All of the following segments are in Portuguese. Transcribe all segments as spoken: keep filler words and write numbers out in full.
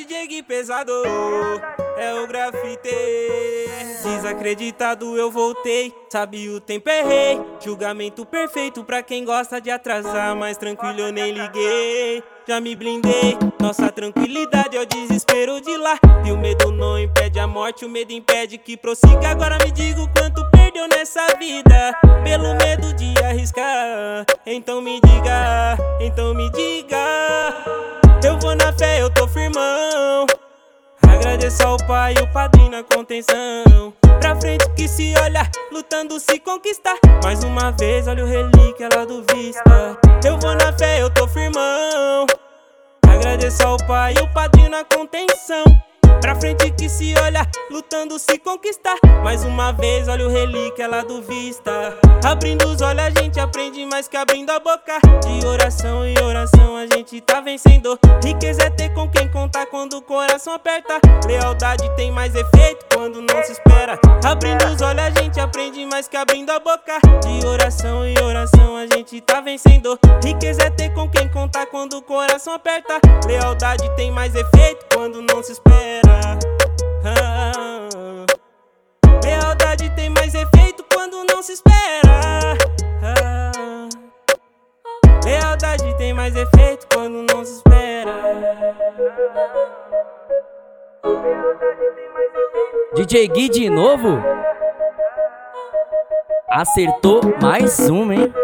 D J Gui pesado, é o grafite. Desacreditado eu voltei, sabe o tempo errei. Julgamento perfeito pra quem gosta de atrasar, mas tranquilo eu nem liguei. Já me blindei, nossa tranquilidade é o desespero de lá. E o medo não impede a morte, o medo impede que prossiga. Agora me diga o quanto perdeu nessa vida pelo medo de arriscar. Então me diga, então me diga. Eu vou na fé, eu tô firmão. Agradeço ao pai e o padrinho na contenção. Pra frente que se olha, lutando se conquistar. Mais uma vez, olha o relíquia lá do Vista. Eu vou na fé, eu tô firmão. Agradeço ao pai e o padrinho na contenção. Pra frente que se olha, lutando se conquistar. Mais uma vez, olha o relíquia lá do Vista. Abrindo os olhos a gente aprende mais que abrindo a boca. De oração em oração a gente tá vencendo. Riqueza é ter com quem contar quando o coração aperta. Lealdade tem mais efeito quando não se espera. Abrindo os olhos a gente aprende mais que abrindo a boca. De oração em oração a gente tá vencendo. Riqueza é ter com quem contar quando o coração aperta. Lealdade tem mais efeito quando não se espera. Ah, lealdade tem mais efeito quando não se espera. Ah, lealdade tem mais efeito quando não se espera. D J Gui de novo? Acertou mais uma, hein?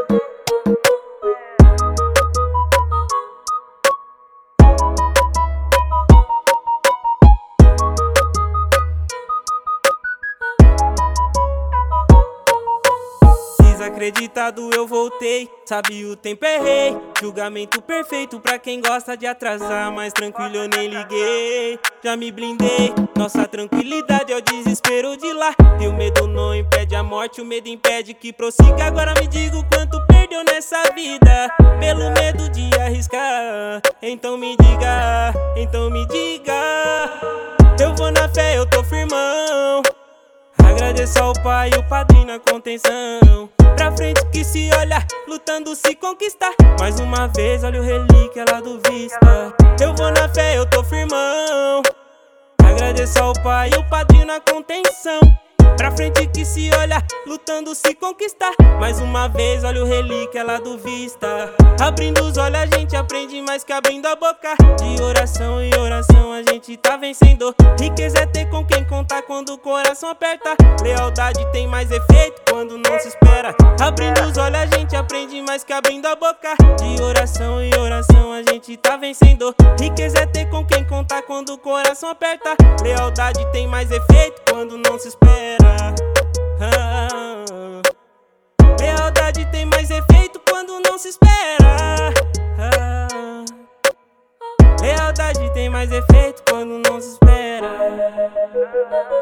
Desacreditado eu voltei, sabe o tempo errei. Julgamento perfeito pra quem gosta de atrasar, mas tranquilo eu nem liguei. Já me blindei, nossa tranquilidade é o desespero de lá. E o medo não impede a morte, o medo impede que prossiga. Agora me diga o quanto perdeu nessa vida pelo medo de arriscar. Então me diga, então me diga. Eu vou na fé, eu tô firmão. Agradeço ao pai e o padrinho na contenção. Pra frente que se olha, lutando se conquistar. Mais uma vez, olha o relíquia lá do Vista. Eu vou na fé, eu tô firmão. Agradeço ao pai e o padrinho na contenção. Pra frente que se olha, lutando se conquistar. Mais uma vez, olha o relíquia lá do Vista. Abrindo os olhos a gente aprende mais que abrindo a boca. De oração em oração a gente tá vencendo. Riqueza é ter com quem contar quando o coração aperta. Lealdade tem mais efeito quando não se espera. Abrindo os olhos a gente aprende mais que abrindo a boca. De oração em oração a gente tá vencendo. Riqueza é ter com quem contar quando o coração aperta. Lealdade tem mais efeito quando não se espera. Ah, lealdade tem mais efeito quando não se espera. Ah, lealdade tem mais efeito quando não se espera.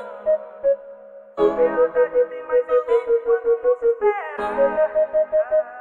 Lealdade tem mais efeito quando não se espera.